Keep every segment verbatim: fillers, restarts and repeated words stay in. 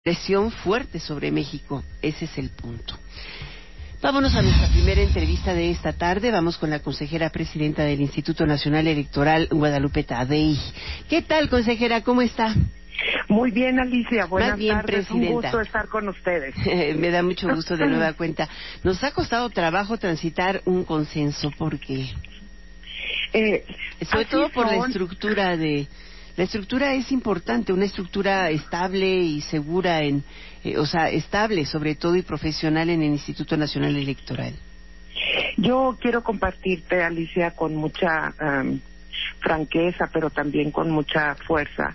presión fuerte sobre México. Ese es el punto. Vámonos a nuestra primera entrevista de esta tarde. Vamos con la consejera presidenta del Instituto Nacional Electoral, Guadalupe Tadei. ¿Qué tal, consejera? ¿Cómo está? Muy bien, Alicia. Buenas bien, tardes. presidenta. Un gusto estar con ustedes. Me da mucho gusto de nueva cuenta. Nos ha costado trabajo transitar un consenso porque, eh, sobre todo por son... la estructura de... La estructura es importante, una estructura estable y segura, en, eh, o sea, estable sobre todo y profesional en el Instituto Nacional Electoral. Yo quiero compartirte, Alicia, con mucha um, franqueza, pero también con mucha fuerza,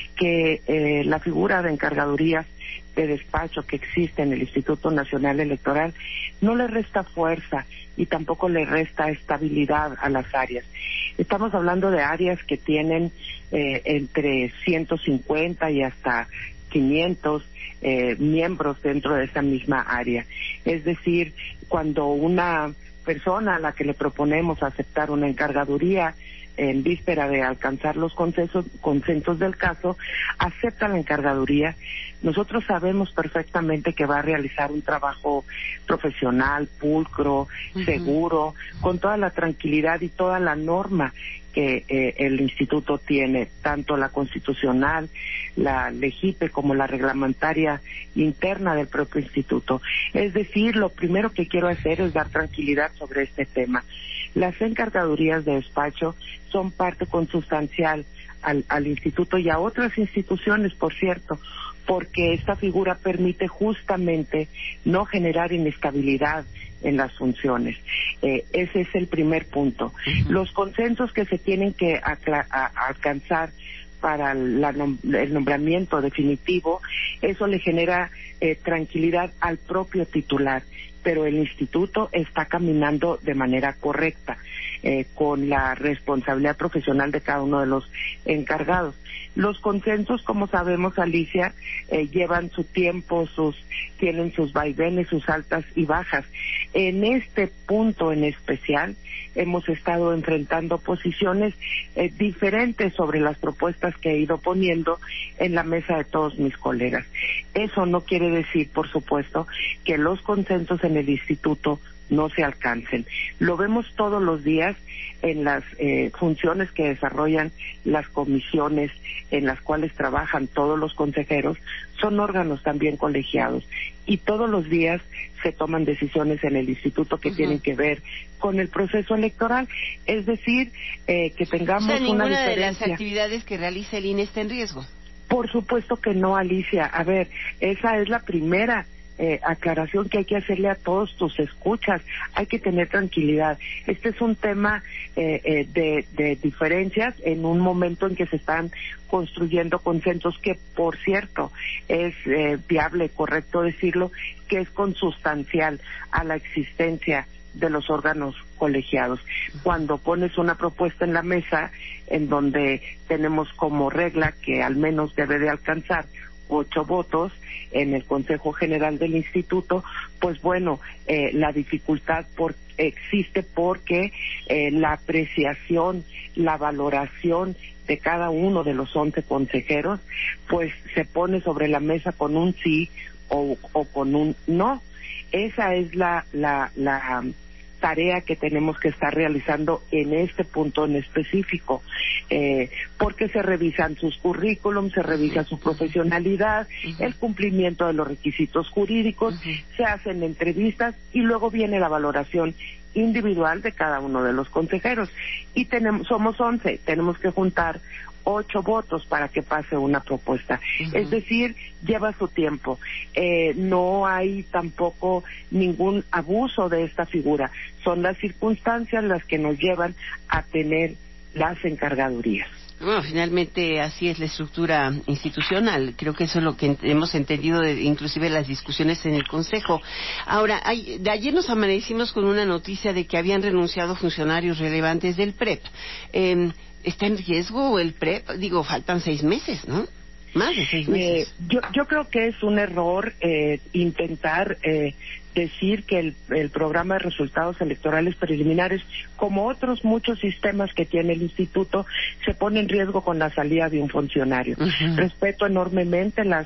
que eh, la figura de encargadurías de despacho que existe en el Instituto Nacional Electoral no le resta fuerza y tampoco le resta estabilidad a las áreas. Estamos hablando de áreas que tienen eh, entre ciento cincuenta y hasta quinientos eh, miembros dentro de esa misma área. Es decir, cuando una persona a la que le proponemos aceptar una encargaduría en víspera de alcanzar los consensos, consensos del caso, acepta la encargaduría, nosotros sabemos perfectamente que va a realizar un trabajo profesional, pulcro, uh-huh. seguro, con toda la tranquilidad y toda la norma que eh, el instituto tiene, tanto la constitucional, la LEGIPE como la reglamentaria interna del propio instituto. Es decir, lo primero que quiero hacer es dar tranquilidad sobre este tema. Las encargadurías de despacho son parte consustancial al, al instituto y a otras instituciones, por cierto, porque esta figura permite justamente no generar inestabilidad en las funciones. Eh, ese es el primer punto. Uh-huh. Los consensos que se tienen que acla- a, a alcanzar para la nom- el nombramiento definitivo, eso le genera eh, tranquilidad al propio titular, pero el instituto está caminando de manera correcta, eh, con la responsabilidad profesional de cada uno de los encargados. Los consensos, como sabemos, Alicia, eh, llevan su tiempo, sus tienen sus vaivenes, sus altas y bajas. En este punto en especial, hemos estado enfrentando posiciones eh, diferentes sobre las propuestas que he ido poniendo en la mesa de todos mis colegas. Eso no quiere decir, por supuesto, que los consensos en el instituto no se alcancen. Lo vemos todos los días en las eh, funciones que desarrollan las comisiones en las cuales trabajan todos los consejeros, son órganos también colegiados y todos los días se toman decisiones en el instituto que uh-huh. tienen que ver con el proceso electoral, es decir, eh, que tengamos o sea, una ninguna diferencia. de las actividades que realiza el I N E está en riesgo. Por supuesto que no, Alicia. A ver, esa es la primera Eh, aclaración que hay que hacerle a todos tus escuchas. Hay que tener tranquilidad. Este es un tema eh, eh, de, de diferencias en un momento en que se están construyendo consensos que, por cierto, es eh, viable, correcto decirlo, que es consustancial a la existencia de los órganos colegiados. Cuando pones una propuesta en la mesa en donde tenemos como regla que al menos debe de alcanzar ocho votos en el Consejo General del Instituto, pues bueno, eh, la dificultad por, existe porque eh, la apreciación, la valoración de cada uno de los once consejeros, pues se pone sobre la mesa con un sí o, o con un no. Esa es la, la, la tarea que tenemos que estar realizando en este punto en específico, eh, porque se revisan sus currículums, se revisa su profesionalidad, uh-huh. el cumplimiento de los requisitos jurídicos, uh-huh. se hacen entrevistas y luego viene la valoración individual de cada uno de los consejeros. Y tenemos, somos once, tenemos que juntar ocho votos para que pase una propuesta. Uh-huh. Es decir, lleva su tiempo. Eh, no hay tampoco ningún abuso de esta figura. Son las circunstancias las que nos llevan a tener las encargadurías. Bueno, finalmente así es la estructura institucional. Creo que eso es lo que hemos entendido, de, inclusive las discusiones en el Consejo. Ahora, hay, de ayer nos amanecimos con una noticia de que habían renunciado funcionarios relevantes del P R E P. Eh, ¿Está en riesgo el P R E P? Digo, faltan seis meses, ¿no? Más de seis meses. Eh, yo, yo creo que es un error eh, intentar eh, decir que el, el programa de resultados electorales preliminares, como otros muchos sistemas que tiene el instituto, se pone en riesgo con la salida de un funcionario. Uh-huh. Respeto enormemente las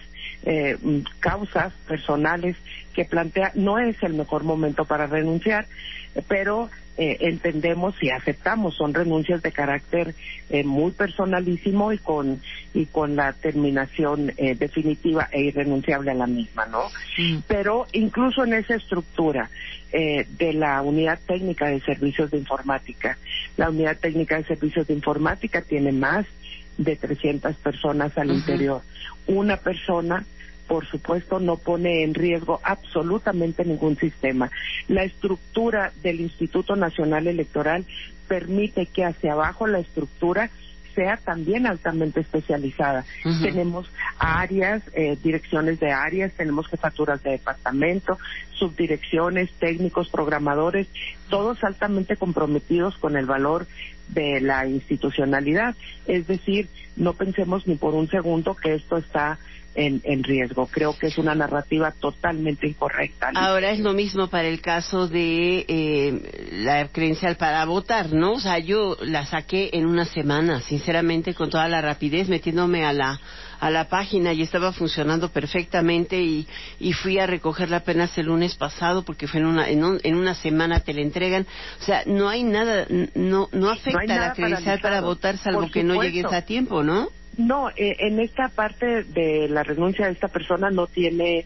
eh, causas personales que plantea, no es el mejor momento para renunciar, pero eh, entendemos y aceptamos, son renuncias de carácter eh, muy personalísimo y con y con la terminación eh, definitiva e irrenunciable a la misma, ¿no? Sí. Pero incluso en esa estructura eh, de la Unidad Técnica de Servicios de Informática, la Unidad Técnica de Servicios de Informática tiene más de trescientas personas al uh-huh. interior. Una persona, por supuesto, no pone en riesgo absolutamente ningún sistema. La estructura del Instituto Nacional Electoral permite que hacia abajo la estructura sea también altamente especializada. Uh-huh. Tenemos áreas, eh, direcciones de áreas, tenemos jefaturas de departamento, subdirecciones, técnicos, programadores, todos altamente comprometidos con el valor de la institucionalidad. Es decir, no pensemos ni por un segundo que esto está En, en riesgo. Creo que es una narrativa totalmente incorrecta. Ahora es lo mismo para el caso de eh, la credencial para votar, ¿no? O sea, yo la saqué en una semana, sinceramente, con toda la rapidez, metiéndome a la a la página y estaba funcionando perfectamente y, y fui a recogerla apenas el lunes pasado porque fue en una en, un, en una semana te la entregan. O sea, no hay nada, no no afecta no la credencial para votar salvo que no llegues a tiempo, ¿no? No, eh, en esta parte de la renuncia de esta persona no tiene,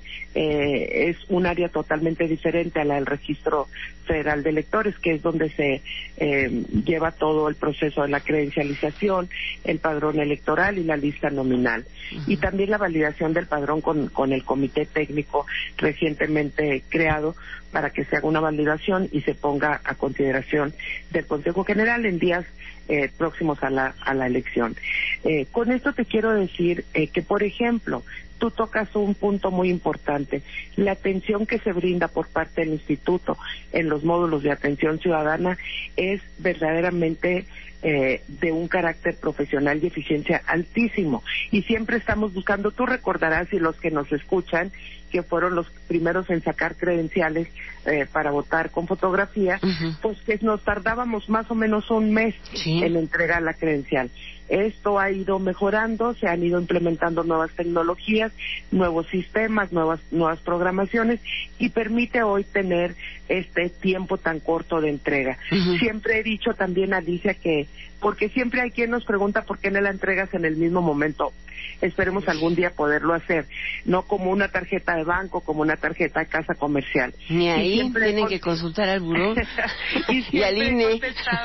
eh, es un área totalmente diferente a la del Registro Federal de Electores, que es donde se eh, lleva todo el proceso de la credencialización, el padrón electoral y la lista nominal. Uh-huh. Y también la validación del padrón con, con el comité técnico recientemente creado para que se haga una validación y se ponga a consideración del Consejo General en días Eh, próximos a la a la elección. Eh, con esto te quiero decir eh, que, por ejemplo, tú tocas un punto muy importante, la atención que se brinda por parte del instituto en los módulos de atención ciudadana es verdaderamente eh, de un carácter profesional y eficiencia altísimo, y siempre estamos buscando, tú recordarás, y los que nos escuchan, que fueron los primeros en sacar credenciales eh, para votar con fotografía, uh-huh. pues que nos tardábamos más o menos un mes ¿Sí? en entregar la credencial. Esto ha ido mejorando, se han ido implementando nuevas tecnologías, nuevos sistemas, nuevas nuevas programaciones, y permite hoy tener este tiempo tan corto de entrega. Uh-huh. Siempre he dicho también, Alicia, que porque siempre hay quien nos pregunta por qué no la entregas en el mismo momento. Esperemos algún día poderlo hacer, no como una tarjeta de banco, como una tarjeta de casa comercial. Ni ahí tienen con... que consultar al buró y, y al I N E.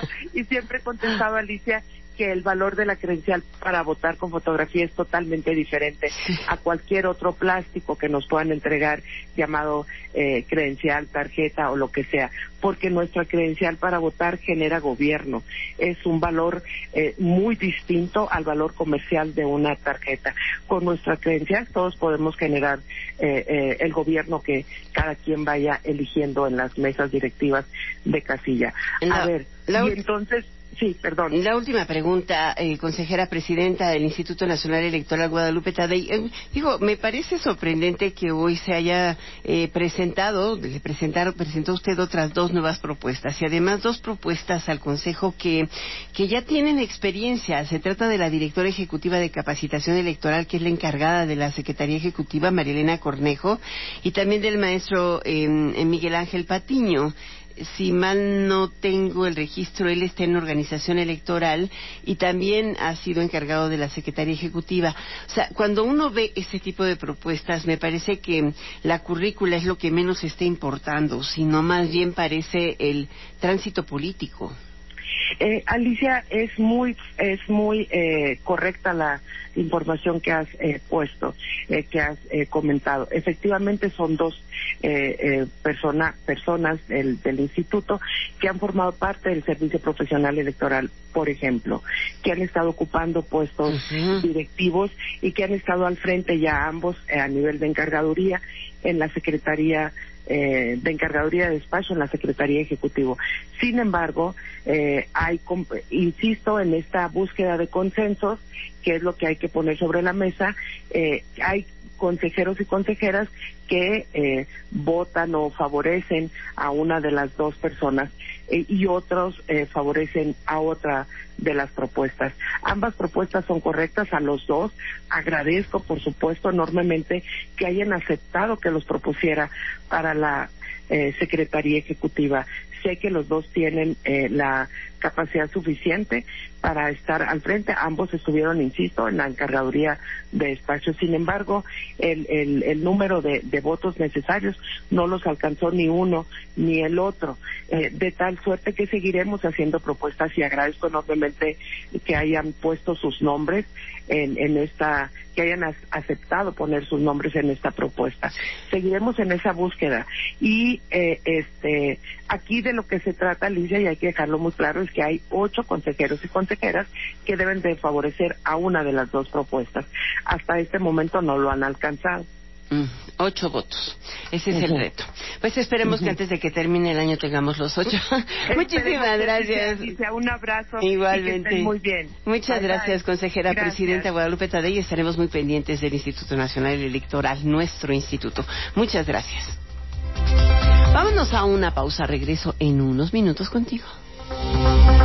Y siempre he contestado, Alicia, que el valor de la credencial para votar con fotografía es totalmente diferente a cualquier otro plástico que nos puedan entregar, llamado eh, credencial, tarjeta o lo que sea, porque nuestra credencial para votar genera gobierno. Es un valor eh, muy distinto al valor comercial de una tarjeta. Con nuestra credencial todos podemos generar eh, eh, el gobierno que cada quien vaya eligiendo en las mesas directivas de casilla. La, a ver, la... y entonces... Sí, perdón. La última pregunta, eh, consejera presidenta del Instituto Nacional Electoral, Guadalupe Tadei. Eh, digo, me parece sorprendente que hoy se haya eh, presentado, le presentaron, presentó usted otras dos nuevas propuestas, y además dos propuestas al Consejo que, que ya tienen experiencia. Se trata de la directora ejecutiva de capacitación electoral, que es la encargada de la Secretaría Ejecutiva, Marilena Cornejo, y también del maestro eh, Miguel Ángel Patiño. Si mal no tengo el registro, él está en organización electoral y también ha sido encargado de la Secretaría Ejecutiva. O sea, cuando uno ve ese tipo de propuestas, me parece que la currícula es lo que menos está importando, sino más bien parece el tránsito político. Eh, Alicia, es muy es muy eh, correcta la información que has eh, puesto, eh, que has eh, comentado. Efectivamente son dos eh, eh, persona, personas del, del instituto que han formado parte del servicio profesional electoral, por ejemplo, que han estado ocupando puestos uh-huh. directivos y que han estado al frente ya ambos eh, a nivel de encargaduría en la Secretaría Eh, de encargaduría de despacho en la Secretaría Ejecutiva. Sin embargo, eh, hay, insisto en esta búsqueda de consensos, que es lo que hay que poner sobre la mesa. Eh, hay consejeros y consejeras que eh, votan o favorecen a una de las dos personas eh, y otros eh, favorecen a otra de las propuestas. Ambas propuestas son correctas, a los dos. Agradezco, por supuesto, enormemente que hayan aceptado que los propusiera para la eh, Secretaría Ejecutiva. Sé que los dos tienen eh, la capacidad suficiente para estar al frente. Ambos estuvieron, insisto, en la encargaduría de espacios. Sin embargo, el, el, el número de, de votos necesarios no los alcanzó ni uno ni el otro. Eh, de tal suerte que seguiremos haciendo propuestas y agradezco enormemente que hayan puesto sus nombres en, en esta, que hayan as, aceptado poner sus nombres en esta propuesta. Seguiremos en esa búsqueda. Y eh, este aquí de lo que se trata, Alicia, y hay que dejarlo muy claro, es que hay ocho consejeros y consejeras que deben de favorecer a una de las dos propuestas. Hasta este momento no lo han alcanzado. Mm, ocho votos. Ese es uh-huh. el reto. Pues esperemos uh-huh. que antes de que termine el año tengamos los ocho. Muchísimas gracias. Alicia, un abrazo. Igualmente. Y que estén muy bien. Muchas bye, gracias, bye. consejera Gracias. presidenta Guadalupe Tadei. Estaremos muy pendientes del Instituto Nacional Electoral, nuestro instituto. Muchas gracias. Vámonos a una pausa. Regreso en unos minutos contigo.